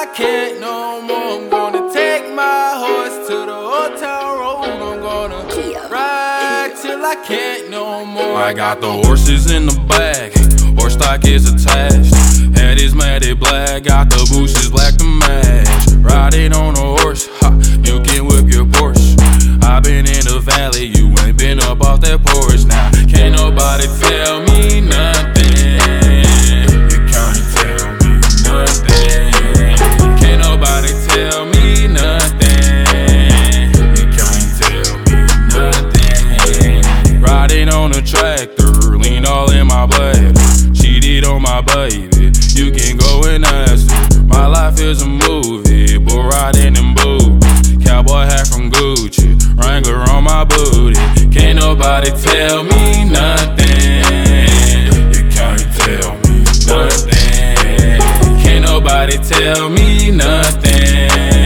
can't no more. I'm gonna take my horse to the old town road. I'm gonna ride till I can't no more. I got the horses in the bag, horse stock is attached. Head is matted black, got the bushes black to match. Riding on a horse, ha, you can whip your Porsche. I been in the valley, you ain't been up off that porch. Now, can't nobody tell me nothing. You can't tell me nothing. Can't nobody tell me nothing. You can't tell me nothing. Riding on a tractor, lean all in my blood. Cheated on my baby, you can go and ask her. My life is a movie, bull riding in boots. Cowboy hat from Gucci, Wrangler on my booty. Can't nobody tell me nothing. You can't tell me nothing. Can't nobody tell me nothing.